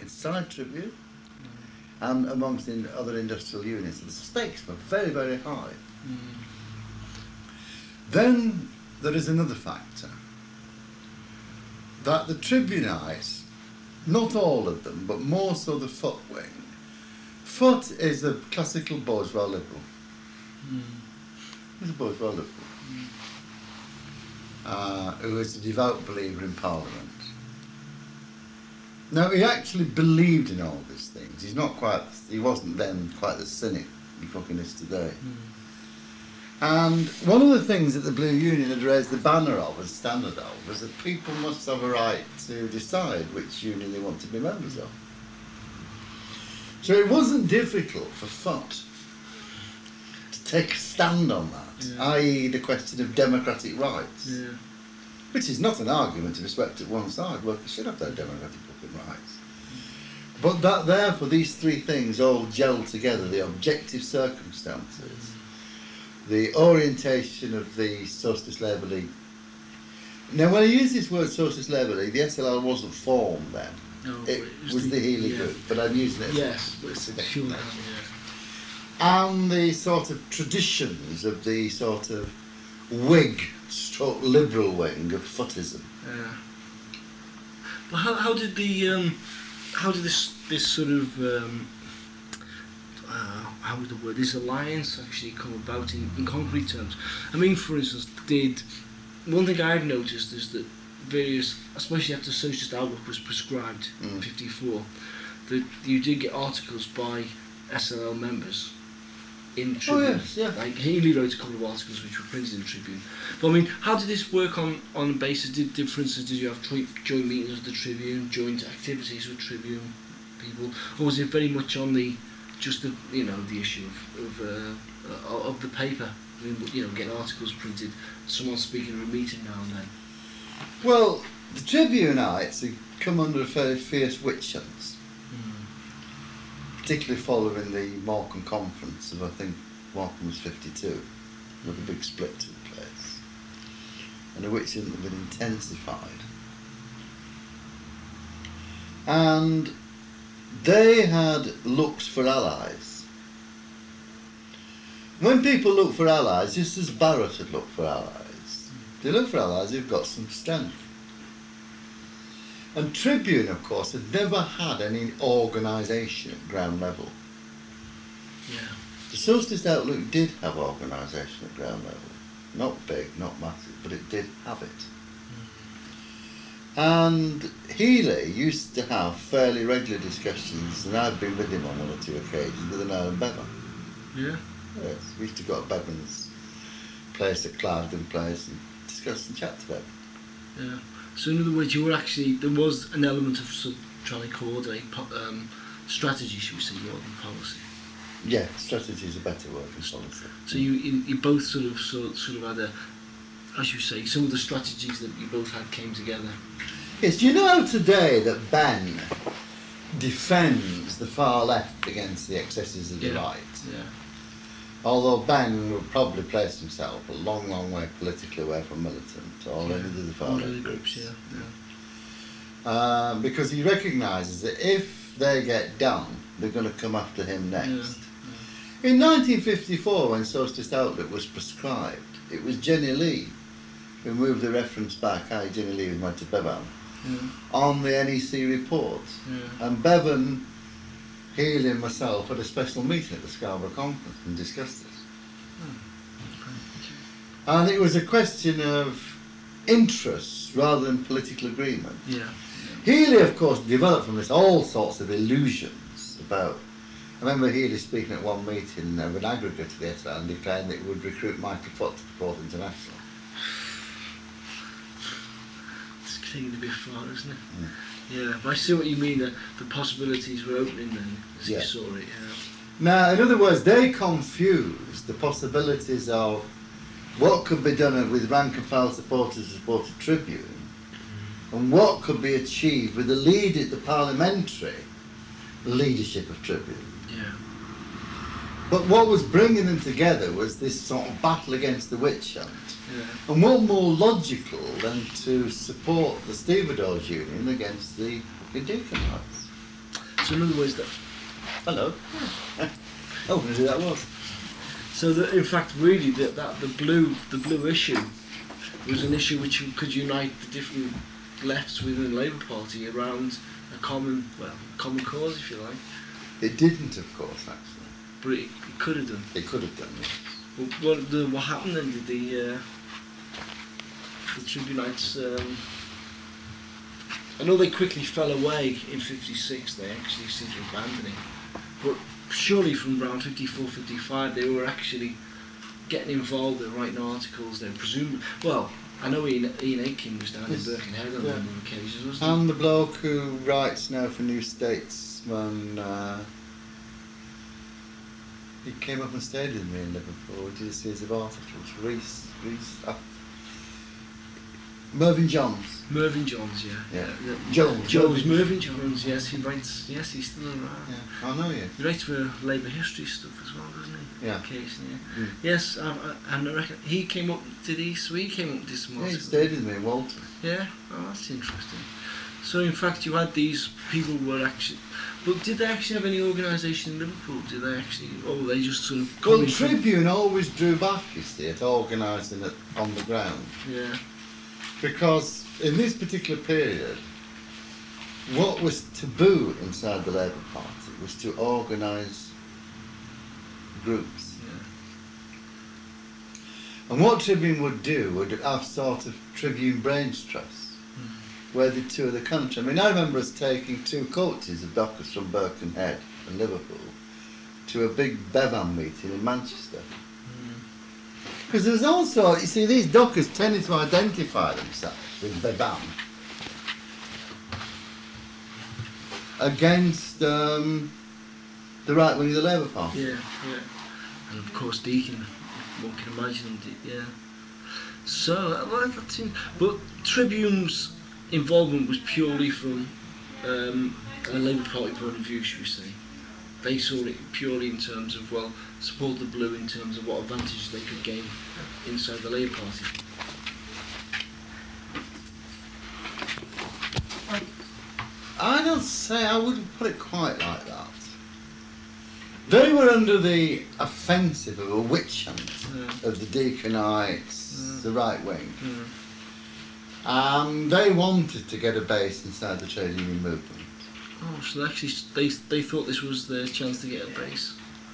inside Tribune and amongst the other industrial units. The stakes were very, very high. Then there is another factor, that the Tribune'ites, not all of them, but more so the Foot wing. Foot is a classical bourgeois liberal. He's a bourgeois liberal. Who is a devout believer in Parliament. Now, he actually believed in all these things. He wasn't then quite the cynic he fucking is today. And one of the things that the Blue Union had raised the banner of and standard of was that people must have a right to decide which union they want to be members of. So it wasn't difficult for Foot to take a stand on that, i.e. the question of democratic rights, which is not an argument to be swept at one side. Workers should have their democratic fucking rights. But that therefore these three things all gel together, the objective circumstances, the orientation of the Socialist Labour League. Now, when I use this word Socialist Labour League, the SLL wasn't formed then. No, it was the Healy group, but I'm using it as and the sort of traditions of the sort of Whig stroke liberal wing of Footism. But how did this sort of how would the word, this alliance actually come about in concrete terms? I mean, for instance, one thing I've noticed is that various, especially after Socialist Outlook was prescribed in 54, that you did get articles by SLL members in Tribune. Like Healy wrote a couple of articles which were printed in Tribune. But I mean, how did this work on the basis? For instance, did you have joint meetings with the Tribune, joint activities with Tribune people, or was it very much on the issue of the paper? I mean, getting articles printed, someone speaking at a meeting now and then. Well, the Tribune'ites had come under a fairly fierce witch hunt, particularly following the Morecambe Conference of, I think, Morecambe was 52, where the big split took place, and the witch hunt had been intensified. And they had looked for allies. When people look for allies, just as Barrett had looked for allies, they look for allies who've got some strength. And Tribune, of course, had never had any organisation at ground level. The Socialist Outlook did have organisation at ground level. Not big, not massive, but it did have it. And Healy used to have fairly regular discussions, and I've been with him on one or two occasions, with Aaron Bevan. Yeah? Yes, we used to go to Bevan's place at Clarendon Place and discuss and chat to Bevan. Yeah. So in other words, there was an element of trying to coordinate strategy, should we say, more than policy. Yeah, strategy is a better word than policy. So you both sort of had as you say, some of the strategies that you both had came together. Yes, do you know today that Ben defends the far left against the excesses of the right? Yeah. Although Ben would probably place himself a long, long way politically away from militant or any of the far left groups. Because he recognises that if they get done, they're going to come after him next. In 1954, when Socialist Outlook was prescribed, it was Jenny Lee who moved the reference back, Jenny Lee went to Bevan, on the NEC report. And Bevan, Healy and myself had a special meeting at the Scarborough Conference and discussed this. And it was a question of interests rather than political agreement. Healy, of course, developed from this all sorts of illusions about. I remember Healy speaking at one meeting of an aggregate of the SL and declaring that he would recruit Michael Foot to the Fourth International. It's getting a bit far, isn't it? Yeah, but I see what you mean, that the possibilities were opening then, as you saw it, Now, in other words, they confused the possibilities of what could be done with rank and file supporters who supported Tribune and what could be achieved with the parliamentary leadership of Tribune. But what was bringing them together was this sort of battle against the witch hunt. And what more logical than to support the Stevedores Union against the Deaconites? So in other words, that Hello. Oh, who that was? so that in fact really the blue issue was an issue which could unite the different lefts within the Labour Party around a common cause, if you like. It didn't, of course, actually. But it could have done. It could have done, yes. What happened then? Did the Tribune'ites? I know they quickly fell away in '56. They actually seemed to abandon it, but surely from around '54, '55, they were actually getting involved in writing articles. They presumably, well, I know Ian Aitken was down in Birkenhead on a number of occasions, wasn't he? And the bloke who writes now for New Statesman, he came up and stayed with me in Liverpool. He did a series of articles. Reese, Mervyn Johns. Mervyn Johns, yeah. Jones. Mervyn Johns, yes, he writes, yes, he's still around. Yeah, I know you. He writes for Labour history stuff as well, doesn't he? Yeah. Occasionally, yeah. Mm. Yes, I reckon he came up, did he? So he came up with this Yeah, he article. stayed with me in Walton. Yeah, oh, that's interesting. So in fact you had these people were actually, but did they actually have any organisation in Liverpool? Did they actually, or were they just sort of Well, coming from- Tribune always drew back, you see, at organising it on the ground. Yeah, Because in this particular period, what was taboo inside the Labour Party was to organise groups. yeah. And what Tribune would do would have sort of Tribune Brains Trusts, where they tour the country. I mean, I remember us taking 2 coaches of dockers from Birkenhead and Liverpool to a big Bevan meeting in Manchester. Because there was also, you see, these dockers tended to identify themselves with Bevan against the right wing of the Labour Party. Yeah, yeah. And of course Deakin, one can imagine, yeah. So, well, that's but Tribune's involvement was purely from a Labour Party point of view, should we say. They saw it purely in terms of, well, support the blue in terms of what advantage they could gain inside the Labour Party. I don't say, I wouldn't put it quite like that. They were under the offensive of a witch hunt of the Deaconites, the right wing. And they wanted to get a base inside the trade union movement. Oh, so actually they thought this was their chance to get a base.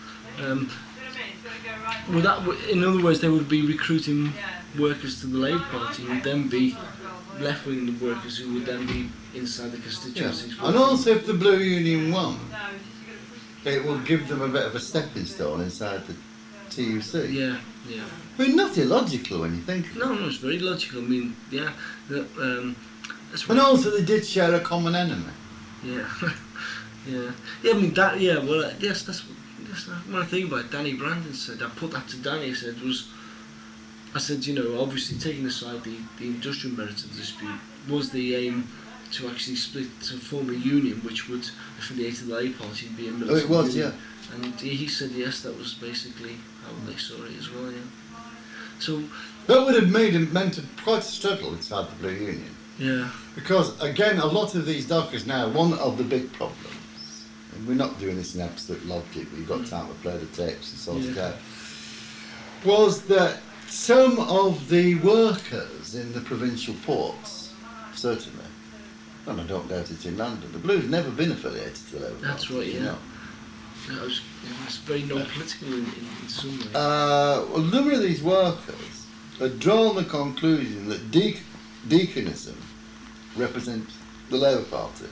Well, in other words, they would be recruiting workers to the Labour Party, who would then be left-wing workers who would then be inside the constituencies. And also, if the Blue Union won, it would give them a bit of a stepping stone inside the TUC. Yeah, yeah. I mean, not illogical when you think of it. No, it's very logical. I mean, yeah. That's And also, they did share a common enemy. Yeah, yeah. I mean that. Yeah. Well, yes. That's one thing about it. Danny Brandon said. I put that to Danny. I said, you know, obviously taking aside the industrial merits of the dispute, was the aim to actually to form a union which would affiliate to the Labour Party and be a militant Oh, it was, union. yeah. And he said yes, that was basically how they saw it as well. Yeah. So That would have meant quite a struggle inside the Blue Union. yeah. Because, again, a lot of these dockers now, one of the big problems, and we're not doing this in absolute logic, but you've got time to play the tapes and sort it out, was that some of the workers in the provincial ports, certainly, and I don't doubt it in London, the Blues never been affiliated to the Labour Party. That's right, yeah. You know. It was very non-political in some ways. Well, a number of these workers had drawn the conclusion that deaconism represents the Labour Party.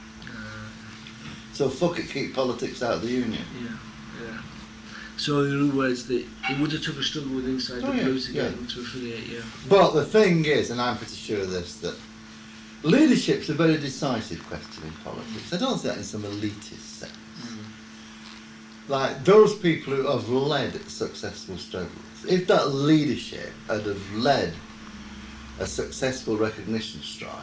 So fuck it, keep politics out of the union. Yeah. So in other words, it would have took a struggle with inside the Blue to yeah. get them to affiliate, yeah. But the thing is, and I'm pretty sure of this, that leadership's a very decisive question in politics. I don't say that in some elitist sense. Like, those people who have led successful struggles, if that leadership had have led a successful recognition strike,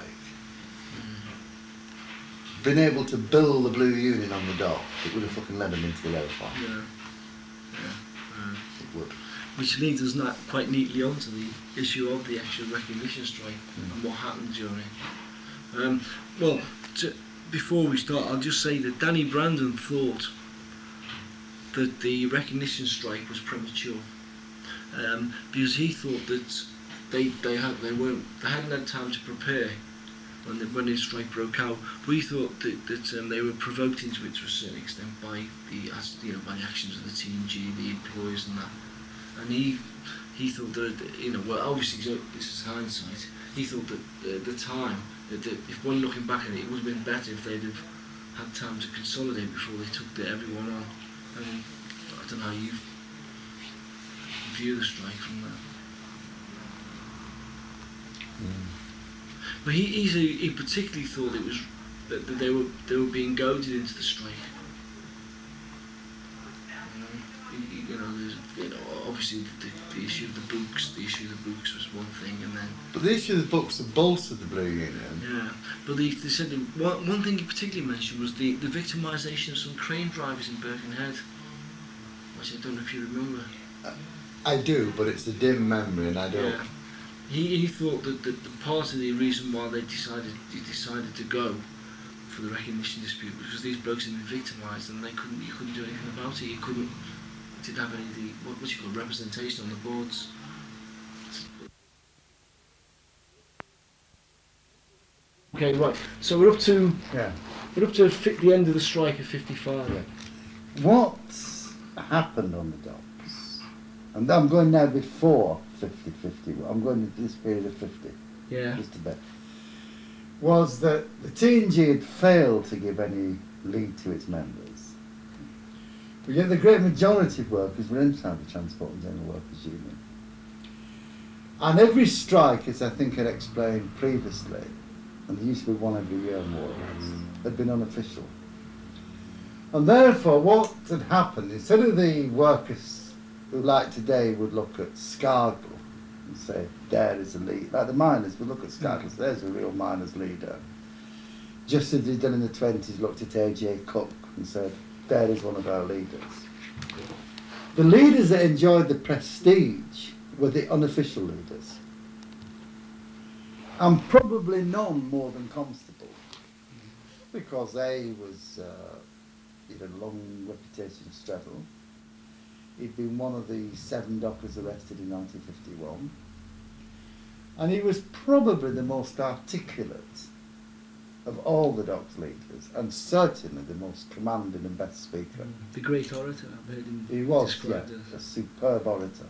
been able to build the Blue Union on the dock, it would have fucking led them into the Labour Party. Yeah. It would. Which leads us not quite neatly onto the issue of the actual recognition strike and what happened during. Well, before we start, I'll just say that Danny Brandon thought that the recognition strike was premature, because he thought that they hadn't had time to prepare when the strike broke out. But he thought that they were provoked into it to a certain extent by the actions of the TNG, the employers, and that. And he thought that well, obviously this is hindsight. He thought that at the time that if one looking back at it, it would have been better if they'd have had time to consolidate before they took everyone on. And I don't know how you view the strike from that. But he particularly thought it was that they were being goaded into the strike. Obviously the issue of the books was one thing, and then. But the issue of the books had bolstered the Blue Union. Yeah, but they said one thing he particularly mentioned was the victimisation of some crane drivers in Birkenhead, which I don't know if you remember. I do, but it's a dim memory, and I don't. Yeah. He thought that the part of the reason why they decided to go for the recognition dispute was because these blokes had been victimised and you couldn't do anything about it. Didn't have any of the what you call representation on the boards. Okay, right. So we're up to the end of the strike of 55. Yeah. What happened on the docks? And I'm going now before 50. I'm going into this period of 50. Yeah. Just a bit. Was that the TNG had failed to give any lead to its members. But yet the great majority of workers were inside the Transport and General Workers Union. And every strike, as I think I'd explained previously, and there used to be one every year more or less, had been unofficial. And therefore what had happened, instead of the workers who like today would look at Scargill and say, there is a leader, like the miners would look at Scargill and say, there's a real miners leader. Just as they'd done in the 20s, looked at AJ Cook and said, there is one of our leaders. The leaders that enjoyed the prestige were the unofficial leaders. And probably none more than Constable. Because he had a long reputation of Straddle. He'd been one of the 7 dockers arrested in 1951. And he was probably the most articulate of all the docks leaders, and certainly the most commanding and best speaker. The great orator, I've heard him He was, described a superb orator.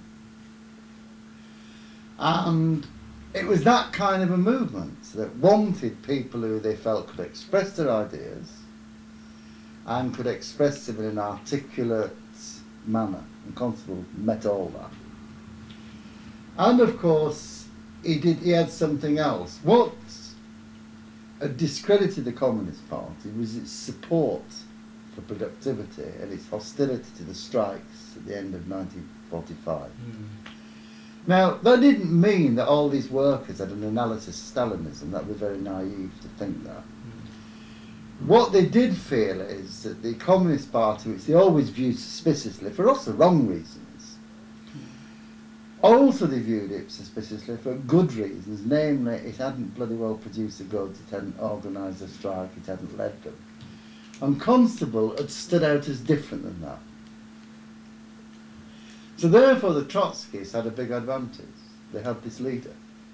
And it was that kind of a movement that wanted people who they felt could express their ideas and could express them in an articulate manner. And Constable met all that. And of course, he had something else. What had discredited the Communist Party was its support for productivity and its hostility to the strikes at the end of 1945. Now, that didn't mean that all these workers had an analysis of Stalinism. That was very naive to think that. What they did feel is that the Communist Party, which they always viewed suspiciously, for also wrong reasons, also they viewed it suspiciously for good reasons, namely it hadn't bloody well produced the goods, it hadn't organised a strike, it hadn't led them. And Constable had stood out as different than that. So therefore the Trotskyists had a big advantage. They had this leader.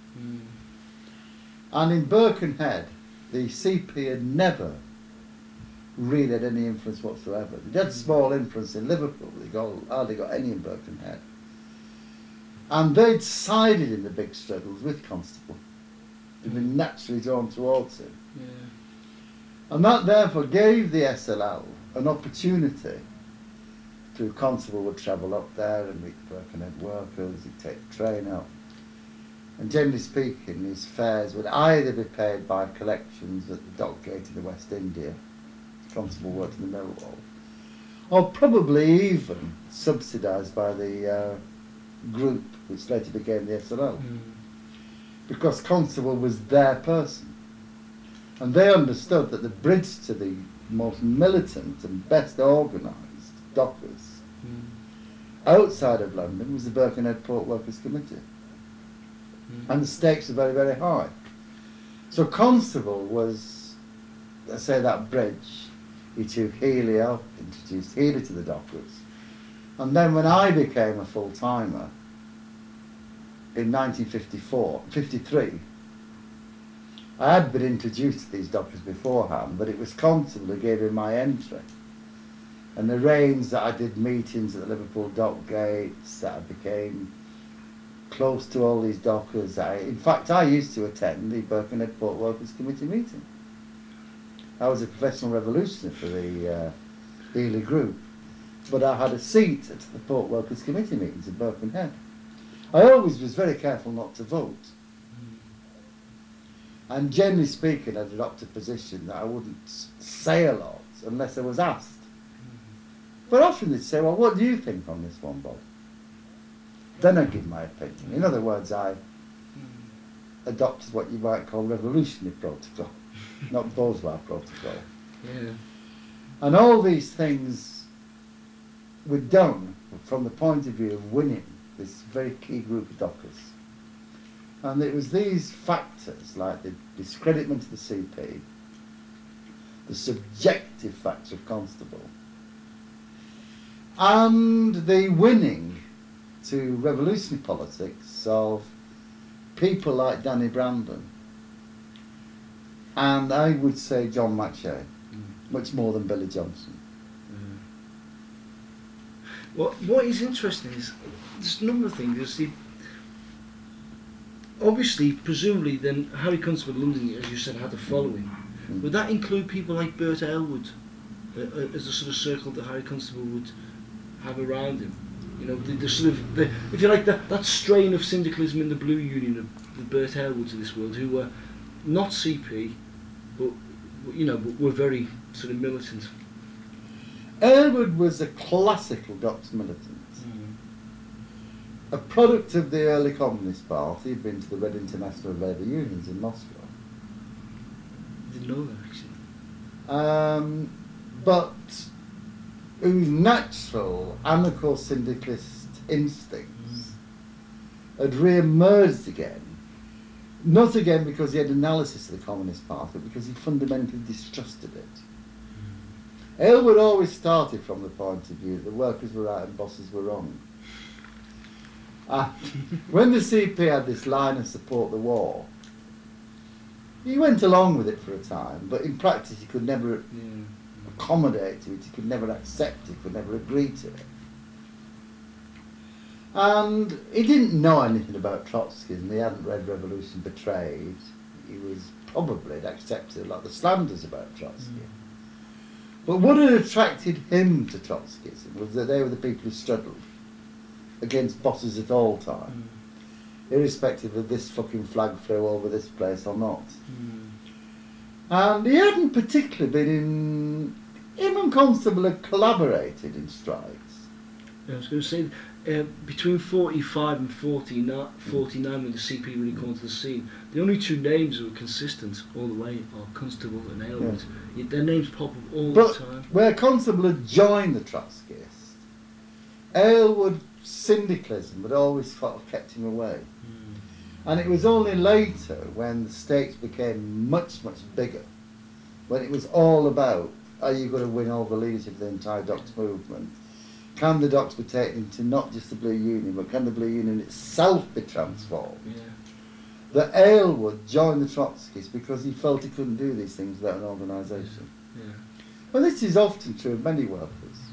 And in Birkenhead, the CP had never really had any influence whatsoever. They had small influence in Liverpool, they hardly got any in Birkenhead. And they'd sided in the big struggles with Constable. They'd been naturally drawn towards him. And that therefore gave the SLL an opportunity to Constable would travel up there and meet Birkenhead workers, he'd take the train up. And generally speaking, his fares would either be paid by collections at the dock gate in the West India, Constable worked in the Millwall, or probably even subsidised by the group which later became the SLL. Because Constable was their person. And they understood that the bridge to the most militant and best organised dockers outside of London was the Birkenhead Port Workers Committee. And the stakes were very, very high. So Constable was I say that bridge, he took Healy up, introduced Healy to the Dockers. And then when I became a full-timer in 1953, I had been introduced to these Dockers beforehand, but it was Constable who gave me my entry and arranged that I did meetings at the Liverpool dock gates, that I became close to all these Dockers. In fact, I used to attend the Birkenhead Port Workers Committee meeting. I was a professional revolutionary for the Healy Group, but I had a seat at the Port Workers Committee meetings in Birkenhead. I always was very careful not to vote. And generally speaking, I'd adopt a position that I wouldn't say a lot unless I was asked. But often they'd say, well, what do you think on this one, Bob? Then I'd give my opinion. In other words, I adopted what you might call revolutionary protocol, not bourgeois protocol. Yeah. And all these things were done from the point of view of winning this very key group of Dockers. And it was these factors, like the discreditment of the CP, the subjective factor of Constable, and the winning to revolutionary politics of people like Danny Brandon, and I would say John McShay, much more than Billy Johnson. What is interesting is there's a number of things. There's the obviously, presumably, then Harry Constable London, as you said, had a following. Would that include people like Bert Aylward as a sort of circle that Harry Constable would have around him? You know, the sort of, if you like, that strain of syndicalism in the Blue Union of the Bert Aylwards of this world, who were not CP, but were very sort of militant. Aylward was a classical Docks militant. A product of the early Communist Party. He'd been to the Red International of Labour Unions in Moscow. I didn't know that, actually. But whose natural anarcho-syndicalist instincts had re-emerged again, not again because he had analysis of the Communist Party, but because he fundamentally distrusted it. Aylward always started from the point of view that the workers were right and bosses were wrong. When the CP had this line of support the war, he went along with it for a time, but in practice he could never accommodate to it, he could never accept it, could never agree to it. And he didn't know anything about Trotskyism, he hadn't read Revolution Betrayed, he was probably accepted a lot of the slanders about Trotsky. But what had attracted him to Trotskyism was that they were the people who struggled against bosses at all time, irrespective of this fucking flag flew over this place or not. And he hadn't particularly been in... Him and Constable had collaborated in strikes. I was going to say, between 45 and 49, when the CP really came to the scene, the only two names that were consistent all the way are Constable and Aylward. Their names pop up all the time. Where Constable had joined the Trotskyists, Aylward syndicalism had always sort of kept him away. And it was only later, when the stakes became much, much bigger, when it was all about, are you going to win all the leadership of the entire Docks movement? Can the Docks be taken into not just the Blue Union, but can the Blue Union itself be transformed? That Aylward joined the Trotskyists because he felt he couldn't do these things without an organisation. Well, this is often true of many workers.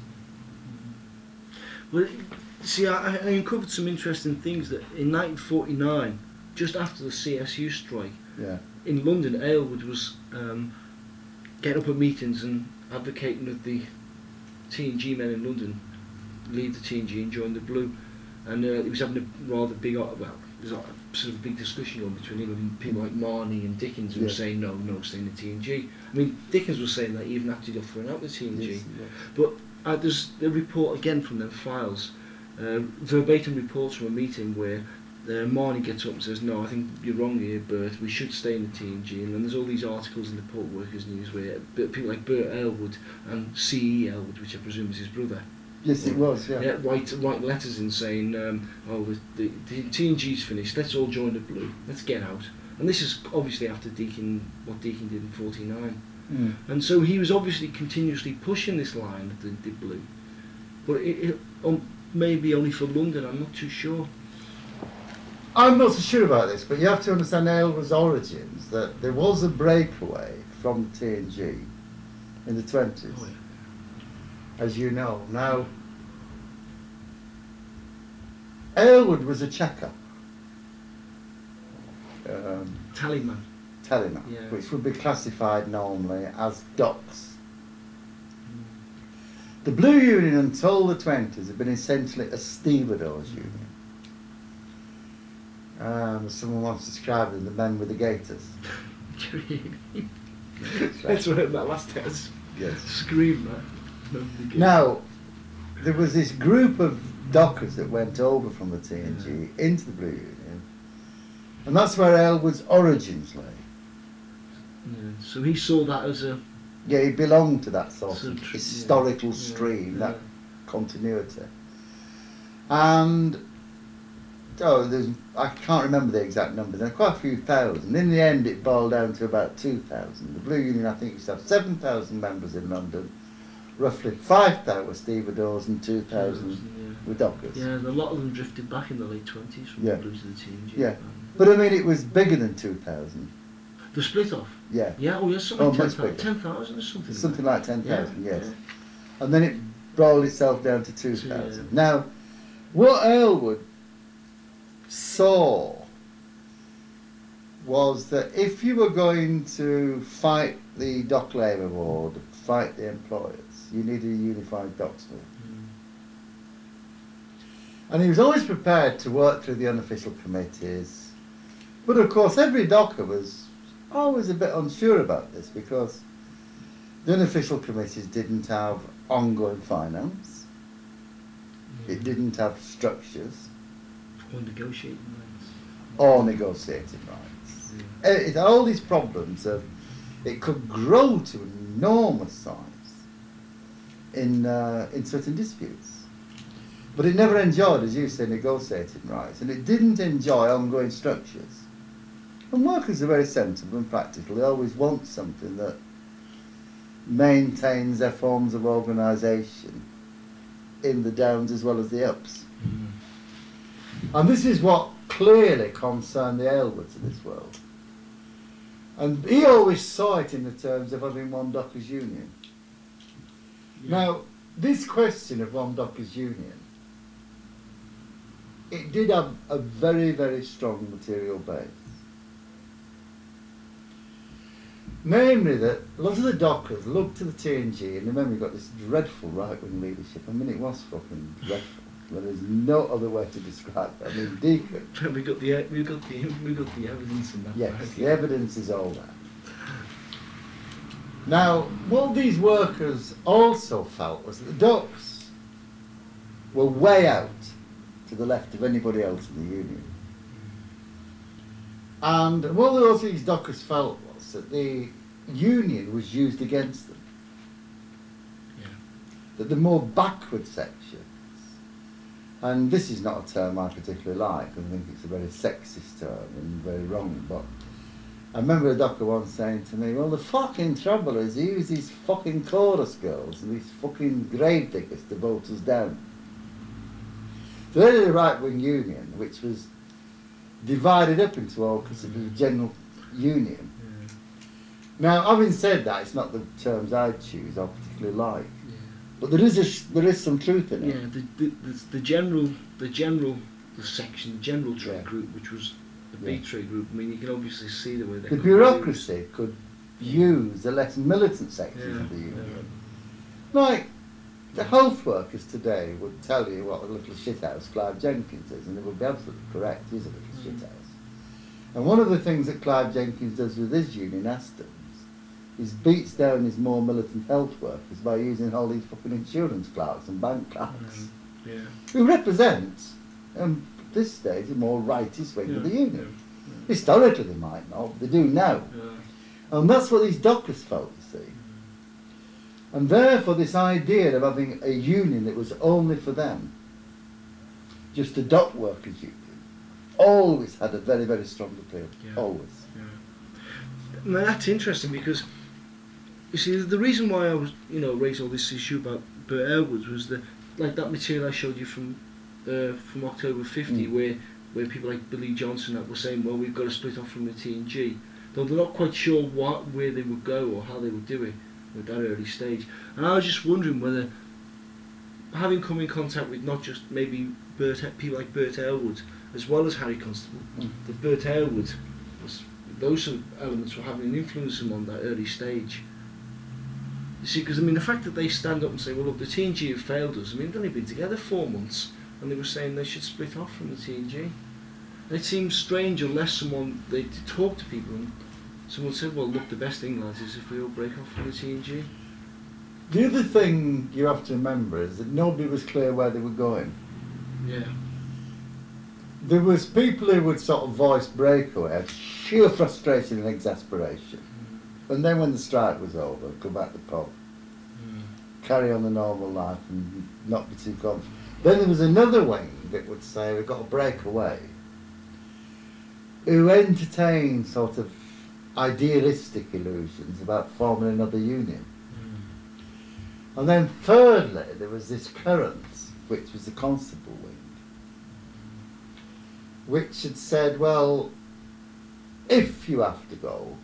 Well, see, I uncovered some interesting things that in 1949, just after the CSU strike, in London, Aylward was getting up at meetings and advocating that the T&G men in London leave the T&G and join the Blue. And he was having a rather big, well, there's a sort of big discussion going between him and people like Marnie and Dickens who were saying no, stay in the T&G. I mean, Dickens was saying that even after he'd offering out the T&G. But there's a report again from them files, verbatim reports from a meeting where Marnie gets up and says, no, I think you're wrong here, Bert, we should stay in the T&G. And then there's all these articles in the Port Workers News where people like Bert Aylward and C.E. Aylward, which I presume is his brother, Yes, it was, write letters in saying, the T&G's finished, let's all join the Blue, let's get out. And this is obviously after what Deakin did in 49. And so he was obviously continuously pushing this line of the blue. But maybe only for London, I'm not too sure. I'm not so sure about this, but you have to understand Aylward's origins, that there was a breakaway from the TNG in the 20s, Oh, yeah. as you know. Now, Aylward was a checker, Tallyman. telling us, Yeah. which would be classified normally as docks. The Blue Union until the 20s had been essentially a stevedores union. Someone once described them, the men with the gaiters. That's what that last test. Yes. Scream that. Now, there was this group of dockers that went over from the TNG into the Blue Union, and that's where Aylward's origins lay. Yeah. So he saw that as a Yeah, he belonged to that sort So of tr- historical yeah, stream, yeah. that continuity. And I can't remember the exact numbers. There are quite a few thousand. In the end, it boiled down to about 2,000. The Blue Union, I think, used to have 7,000 members in London. Roughly 5,000 were stevedores and 2,000 were dockers. Yeah, and a lot of them drifted back in the late 20s from Yeah. the Blues to the TNG. Yeah. But I mean, it was bigger than 2,000. The split off. Yeah, Yeah, oh, yes, Oh, something much 10,000 bigger. 10,000 or something. something like 10,000. Yeah, Yes, and then it rolled itself down to 2,000. Yeah. Now, what Aylward saw was that if you were going to fight the Dock Labour Board, fight the employers, you needed a unified docks law. And he was always prepared to work through the unofficial committees. But of course, every docker was always a bit unsure about this because the unofficial committees didn't have ongoing finance, it didn't have structures Or negotiating rights. or negotiating rights. It had all these problems of it could grow to an enormous size in certain disputes. But it never enjoyed, as you say, negotiating rights, and it didn't enjoy ongoing structures. And workers are very sensible and practical. They always want something that maintains their forms of organisation in the downs as well as the ups. And this is what clearly concerned the Aylwards of this world. And he always saw it in the terms of having one dockers' union. Now, this question of one dockers' union, it did have a very, very strong material base. Namely that a lot of the dockers looked to the TNG, and remember, we got this dreadful right-wing leadership. I mean, it was fucking dreadful. Well, there's no other way to describe it. I mean, Deacon. we got the evidence in that. Yes, right? the evidence is all that. Now, what these workers also felt was that the docks were way out to the left of anybody else in the union. And what these dockers felt was that the union was used against them. Yeah. That the more backward sections, and this is not a term I particularly like, I think it's a very sexist term and very wrong, but I remember a docker once saying to me, well, the fucking trouble is he used these fucking chorus girls and these fucking grave diggers to vote us down. So they had a right-wing union, which was divided up into all considered a general union. Yeah. Now, having said that, it's not the terms I'd choose or particularly like, Yeah. but there is some truth in it. Yeah, the general section, the general trade Yeah. group, which was the Yeah. big trade group. I mean, you can obviously see the way they The bureaucracy could use the less militant sections of the union. Like, the health workers today would tell you what a little shithouse Clive Jenkins is, and it would be absolutely correct, he's a little shithouse. And one of the things that Clive Jenkins does with his union, Astons, is beats down his more militant health workers by using all these fucking insurance clerks and bank clerks, Yeah. who represent, at this stage, a more rightist wing of the union. Yeah. Historically they might not, but they do now. Yeah. And that's what these dockers felt, you see. And therefore this idea of having a union that was only for them, just a dock workers union, always had a very, very strong appeal. Yeah. Always. Now that's interesting because You see, the reason why I was, raised all this issue about Burt Aylward was that material I showed you from October 50, where people like Billy Johnson that were saying, well, we've got to split off from the TNG. Though they're not quite sure where they would go or how they would do it at that early stage. And I was just wondering whether, having come in contact with not just maybe people like Burt Aylward, as well as Harry Constable, that Burt Aylward those sort of elements were having an influence on him on that early stage. You see, because the fact that they stand up and say, well, look, the TNG have failed us. They've only been together 4 months, and they were saying they should split off from the TNG. And it seems strange unless they talk to people and someone said, well, look, the best thing, lads, is if we all break off from the TNG. The other thing you have to remember is that nobody was clear where they were going. Yeah. There was people who would sort of voice breakaway, sheer frustration and exasperation. And then when the strike was over, go back to the pub, carry on the normal life and not be too confident. Then there was another wing that would say, we've got to break away, who entertained sort of idealistic illusions about forming another union. And then thirdly, there was this current, which was the Constable wing, which had said, well, if you have to go,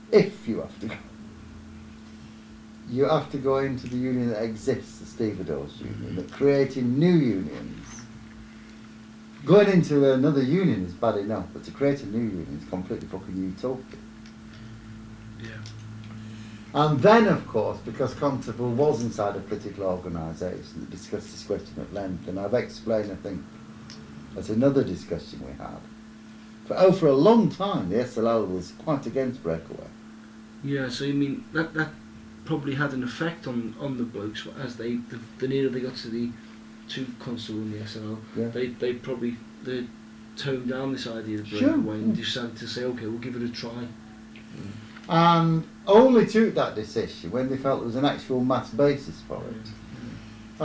you have to go into the union that exists, the Stevedores Union, that creating new unions. Going into another union is bad enough, but to create a new union is completely fucking utopian. Yeah. And then, of course, because Constable was inside a political organisation that discussed this question at length, and I've explained, I think, that's another discussion we had. For a long time, the SLL was quite against breakaway. Yeah, so you mean that probably had an effect on the blokes as the nearer they got to Constable and the SLL, yeah. they probably toned down this idea of breakaway and decided to say, okay, we'll give it a try. And only took that decision when they felt there was an actual mass basis for it.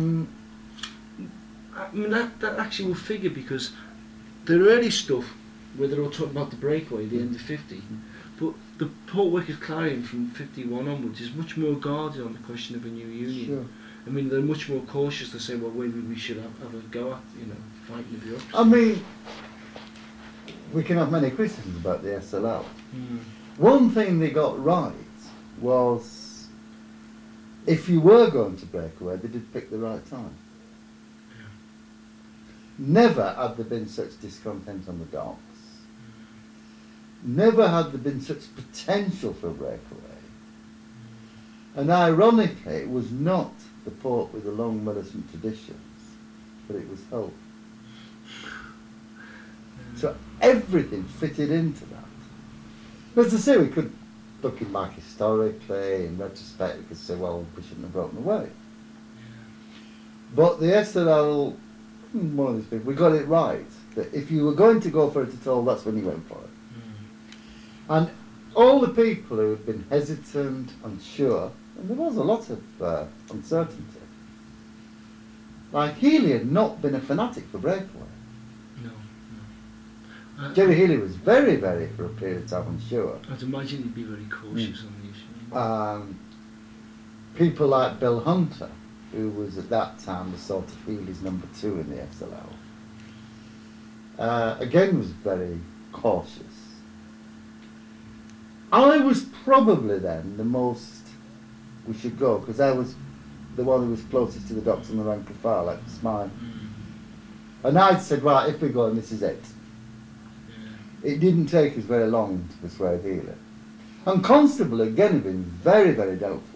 That actually will figure, because the early stuff, where they're all talking about the breakaway, the end of 50, but the Port Workers Clarion from 51 onwards is much more guarded on the question of a new union. Sure. They're much more cautious to say, well, maybe we should have a go at, fighting the bureaucracy. We can have many criticisms about the SLL. One thing they got right was, if you were going to break away, they did pick the right time. Yeah. Never had there been such discontent on the docks. Never had there been such potential for a breakaway. And ironically, it was not the port with the long militant traditions, but it was Hull. So everything fitted into that. But as I say, we could, looking back historically, in retrospect, we could say, well, we shouldn't have broken away. But the SLL, one of these people, we got it right, that if you were going to go for it at all, that's when you went for it. And all the people who had been hesitant, unsure, and there was a lot of uncertainty, like Healy had not been a fanatic for breakaway. Jerry Healy was very, very, for a period of time, unsure. I'd imagine he'd be very cautious on the issue. People like Bill Hunter, who was at that time the sort of Healy's number 2 in the SLL, again was very cautious. I was probably then the most we should go, because I was the one who was closest to the docks on the rank and file, like mine. And I'd said, right, if we go, and this is it. It didn't take us very long to persuade Healy. And Constable, again, had been very, very doubtful.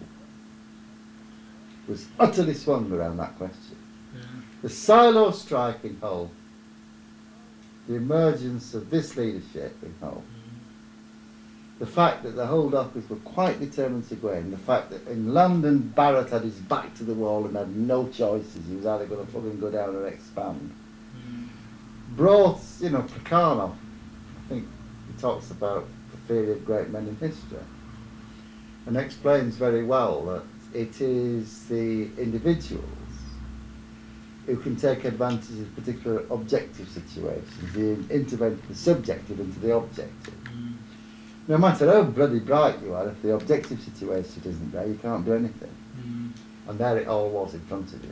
Was utterly swung around that question. Yeah. The silo strike in Hull, the emergence of this leadership in Hull, the fact that the Hull dockers were quite determined to go in, the fact that in London Barrett had his back to the wall and had no choices, he was either going to fucking go down or expand, brought, Plekhanov, I think he talks about the theory of great men in history, and explains very well that it is the individuals who can take advantage of particular objective situations, the subjective into the objective. No matter how bloody bright you are, if the objective situation isn't there, you can't do anything. And there it all was in front of you.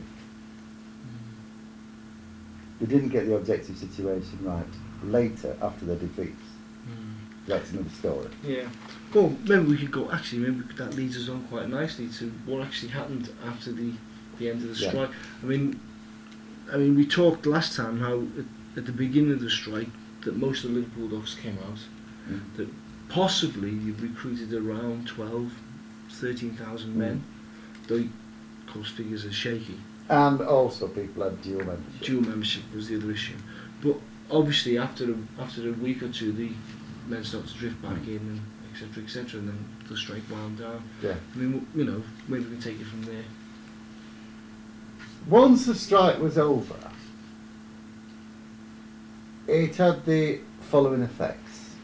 They didn't get the objective situation right later, after their defeats. That's another story. Yeah. Well, maybe we could go. Actually, maybe that leads us on quite nicely to what actually happened after the end of the strike. I mean, we talked last time how at the beginning of the strike that most of the Liverpool Dogs came out. That possibly you've recruited around 13,000 men. Though, of course, figures are shaky. And also people had dual membership. Dual membership was the other issue. But obviously, after a week or two, the men started to drift back in, and etc., and then the strike wound down. Yeah. I mean, maybe we can take it from there. Once the strike was over, it had the following effects.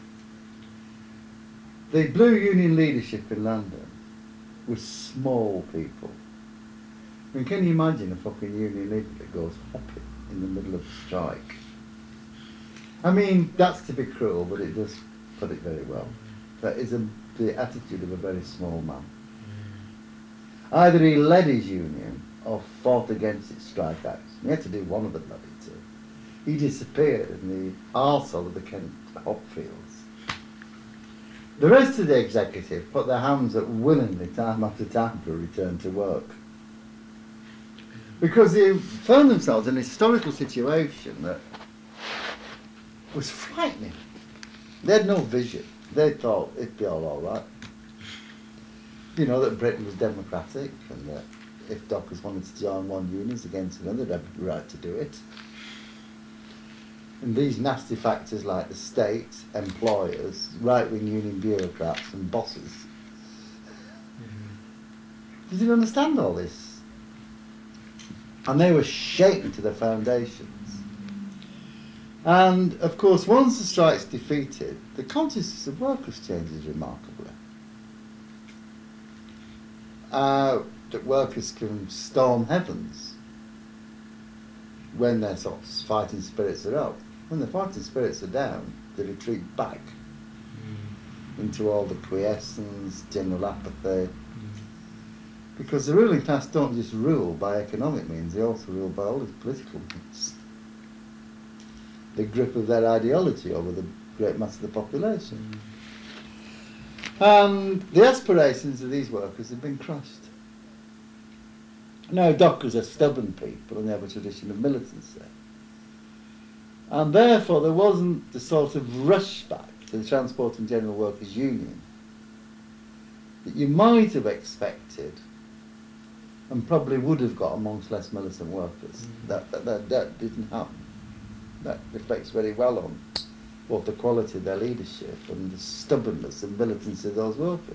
The Blue Union leadership in London was small people. I mean, can you imagine a fucking union leader that goes hopping in the middle of a strike? I mean, that's to be cruel, but it does put it very well. That is the attitude of a very small man. Either he led his union or fought against its strike acts. He had to do one of the bloody two. He disappeared in the arsehole of the Kent hopfields. The rest of the executive put their hands up willingly time after time for a return to work. Because they found themselves in a historical situation that was frightening. They had no vision. They thought it'd be all right. You know, that Britain was democratic and that if dockers wanted to join one union against another, they'd have the right to do it. And these nasty factors like the state, employers, right-wing union bureaucrats and bosses. They didn't understand all this. And they were shaken to their foundations. And, of course, once the strike's defeated, the consciousness of workers changes remarkably. That workers can storm heavens when their sort of fighting spirits are up. When the fighting spirits are down, they retreat back into all the quiescence, general apathy. Because the ruling class don't just rule by economic means, they also rule by all these political means. The grip of their ideology over the great mass of the population. And the aspirations of these workers have been crushed. Now, dockers are stubborn people and they have a tradition of militancy. And therefore there wasn't the sort of rush back to the Transport and General Workers Union that you might have expected and probably would have got amongst less militant workers. That didn't happen. That reflects very well on both the quality of their leadership and the stubbornness and militancy of those workers.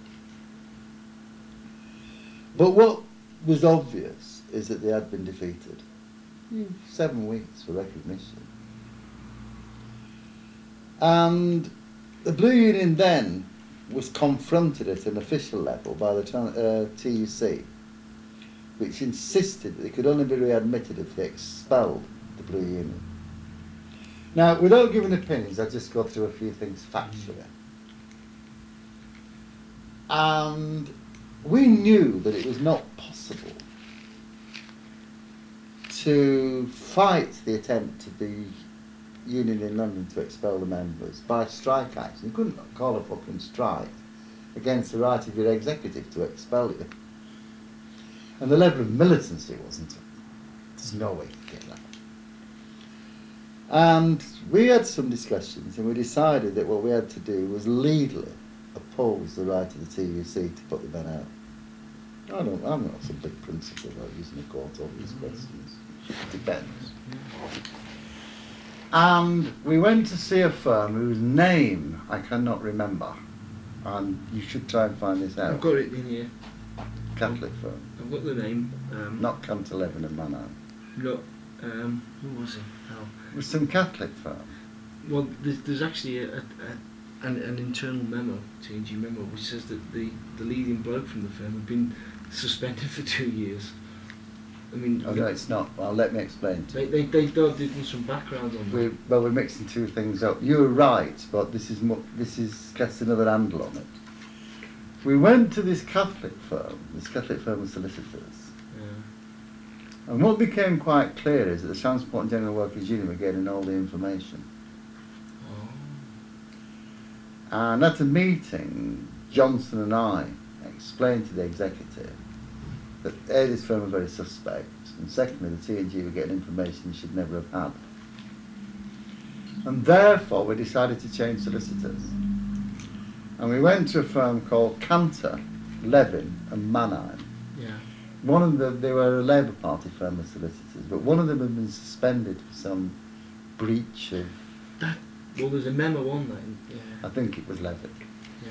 But what was obvious is that they had been defeated. 7 weeks for recognition. And the Blue Union then was confronted at an official level by the TUC, which insisted that they could only be readmitted if they expelled the Blue Union. Now, without giving opinions, I'll just go through a few things factually. And we knew that it was not possible to fight the attempt of the union in London to expel the members by strike action. You couldn't call a fucking strike against the right of your executive to expel you. And the level of militancy wasn't. There's no way to get that. And we had some discussions and we decided that what we had to do was legally oppose the right of the TUC to put the men out. I'm not some big principle about using the court over these questions. It depends. And we went to see a firm whose name I cannot remember. And you should try and find this out. I've got it in here. Catholic firm. I've got the name. Not Cant11 and Manheim. No. Who was it? Oh. It was some Catholic firm. Well, there's actually an internal memo, TNG memo, which says that the leading bloke from the firm had been suspended for 2 years I mean, Oh no, it's not. Well, let me explain to you. they did some background on that. We're mixing two things up. You were right, but this is gets another handle on it. We went to this Catholic firm of solicitors, Yeah. and what became quite clear is that the Transport and General Workers Union were getting all the information. Oh. And at a meeting, Johnson and I explained to the executive that A, this firm was very suspect, and secondly, the T&G were getting information they should never have had. And therefore, we decided to change solicitors. And we went to a firm called Cantor, Levin and Mannheim. Yeah. One of them, they were a Labour Party firm of solicitors, but one of them had been suspended for some breach of... Well, there's a memo on that. Yeah. I think it was Levin. Yeah.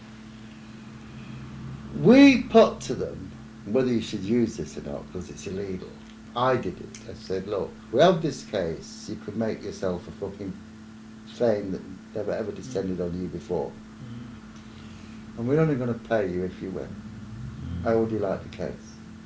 We put to them whether you should use this or not, because it's illegal. I did it. I said, look, we have this case, you could make yourself a fucking fame that never ever descended on you before. And we're only going to pay you if you win. How would you like the case?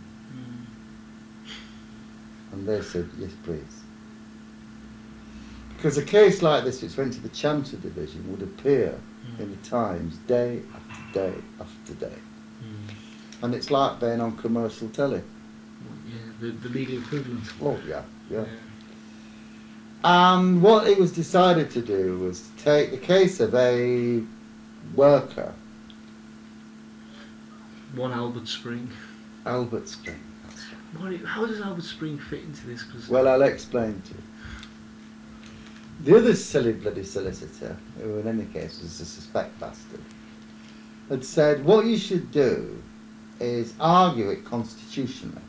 And they said, yes, please. Because a case like this, which went to the Chanter Division, would appear in the Times day after day after day. And it's like being on commercial telly. Yeah, the legal equivalent. Oh, yeah. And what it was decided to do was to take the case of a worker. One Albert Spring. Albert Spring. How does Albert Spring fit into this? Well, I'll explain to you. The other silly bloody solicitor, who in any case was a suspect bastard, had said what you should do is argue it constitutionally.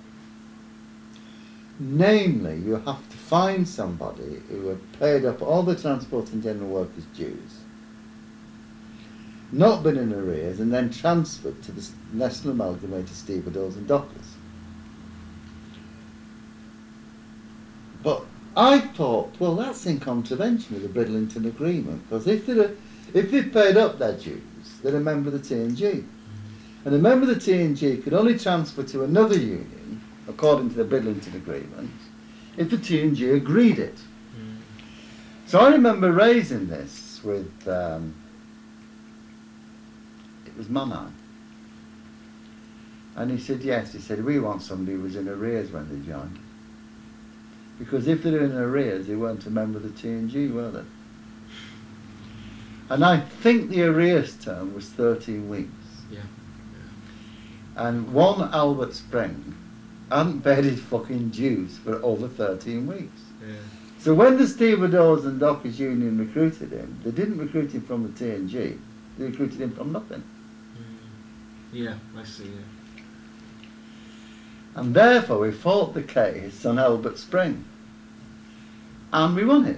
Namely, you have to find somebody who had paid up all the Transport and General Workers' dues, not been in arrears, and then transferred to the National Amalgamated Stevedores and Dockers. But I thought, well, that's in contravention with the Bridlington Agreement, because if they'd paid up their dues, they're a member of the T&G. And a member of the T&G could only transfer to another union, according to the Bridlington Agreement, if the T&G agreed it. So I remember raising this with, it was Mannheim. And he said, yes, he said, we want somebody who was in arrears when they joined. Because if they're in arrears, they weren't a member of the T&G, were they? And I think the arrears term was 13 weeks. Yeah. And one Albert Spring hadn't paid his fucking dues for over 13 weeks. Yeah. So when the Stevedores and Dockers Union recruited him, they didn't recruit him from the T&G, they recruited him from nothing. Yeah, I see, yeah. And therefore we fought the case on Albert Spring. And we won it.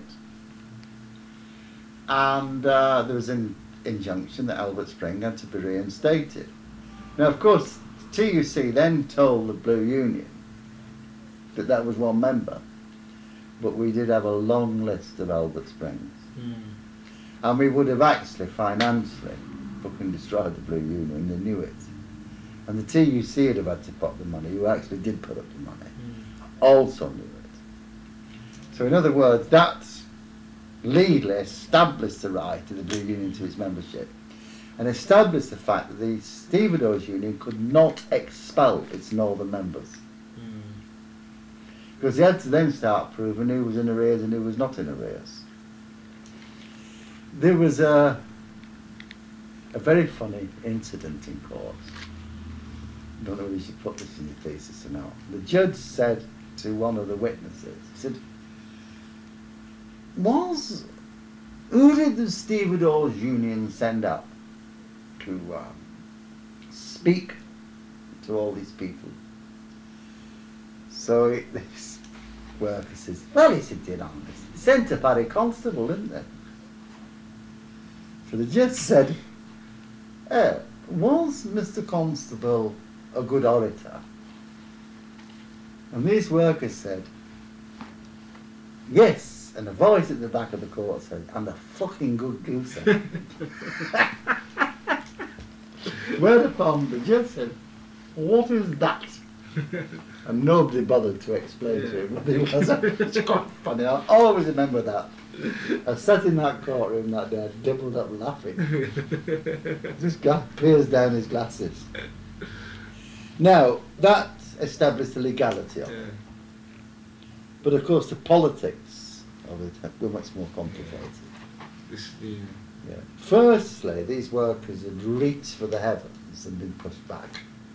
And there was an injunction that Albert Spring had to be reinstated. Now, of course, TUC then told the Blue Union that that was one member, but we did have a long list of Albert Springs. And we would have actually financially fucking destroyed the Blue Union, they knew it. And the TUC would have had to put the money, who actually did put up the money, also knew it. So in other words, that legally established the right of the Blue Union to its membership, and established the fact that the Stevedores Union could not expel its northern members. Because they had to then start proving who was in arrears and who was not in arrears. There was a very funny incident in court. I don't know whether you should put this in your thesis or not. The judge said to one of the witnesses, he said, who did the Stevedores Union send up to speak to all these people? So this worker says, well, he said, did on this. Sent up Harry Constable, didn't they? So the judge said, was Mr. Constable a good orator? And these workers said, yes. And a voice at the back of the court said, and a fucking good gooser. Whereupon the judge said, what is that? And nobody bothered to explain to him what he was. It's quite funny. I'll always remember that. I sat in that courtroom that day, I doubled up laughing. This guy peers down his glasses. Now, that established the legality of it. But of course, the politics of it were much more complicated. Yeah. Firstly, these workers had reached for the heavens and been pushed back.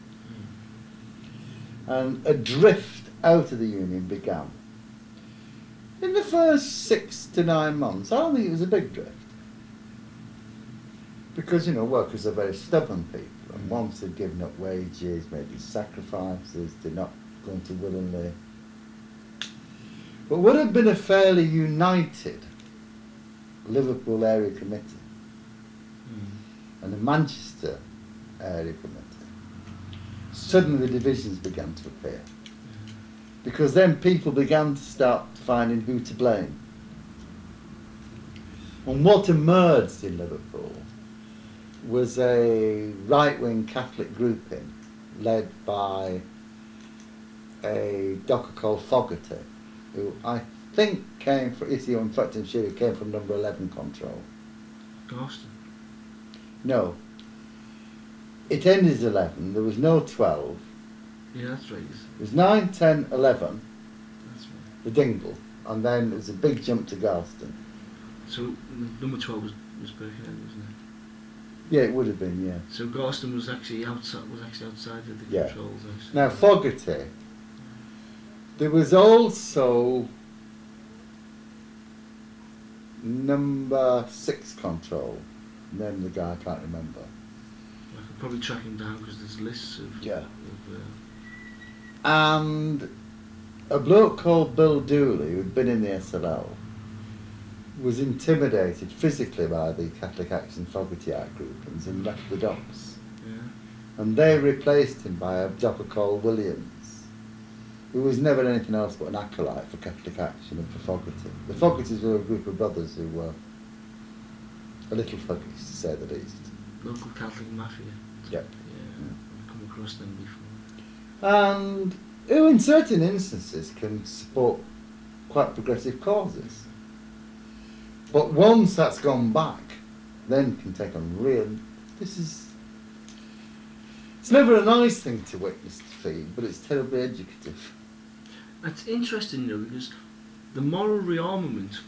And a drift out of the union began. In the first 6 to 9 months, I don't think it was a big drift. Because, you know, workers are very stubborn people, and once they've given up wages, maybe sacrifices, they're not going to willingly. But would have been a fairly united Liverpool Area Committee and the Manchester Area Committee. Suddenly the divisions began to appear. Because then people began to start finding who to blame. And what emerged in Liverpool was a right-wing Catholic grouping led by a docker called Fogarty, who I think came from, in fact I'm sure he came from number 11 control. Garston? No. It ended as 11, there was no 12. Yeah, that's right. It was 9, 10, 11, That's right. the Dingle, and then there was a big jump to Garston. So number 12 was Birkenhead, wasn't it? Yeah, it would have been, yeah. So Garston was actually outside of the Yeah. controls. Actually. Now Fogarty, there was also number 6 control, name of the guy I can't remember. I could probably track him down because there's lists of. Yeah. And a bloke called Bill Dooley, who'd been in the SLL, was intimidated physically by the Catholic Action Fogarty Art groupings and left the docks. Yeah. And they replaced him by a docker called Williams, who was never anything else but an acolyte for Catholic Action and for Fogarty. The Fogartys were a group of brothers who were a little fuggish, to say the least. Local Catholic mafia. Yep. Yeah. I've come across them before. And who in certain instances can support quite progressive causes. But once that's gone back, then can take on real... It's never a nice thing to witness defeat, but it's terribly educative. It's interesting though, because the moral rearmament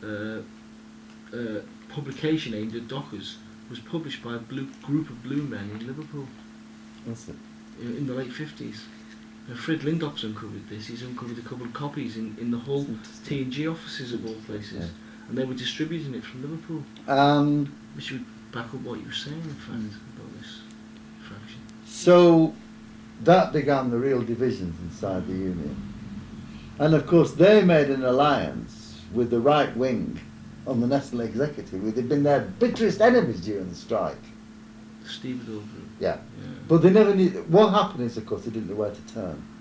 publication aimed at dockers was published by a group of blue men in Liverpool. That's it. In the late 50s. Fred Lindop's uncovered this. He's uncovered a couple of copies in the Hull T&G offices of all places. Yeah. And they were distributing it from Liverpool. Which would back up what you were saying, in fact, about this fraction. So that began the real divisions inside the union. And of course they made an alliance with the right wing on the National Executive. They'd been their bitterest enemies during the strike. The Stevedore group. Yeah. Yeah. But they never knew... What happened is, of course, they didn't know where to turn.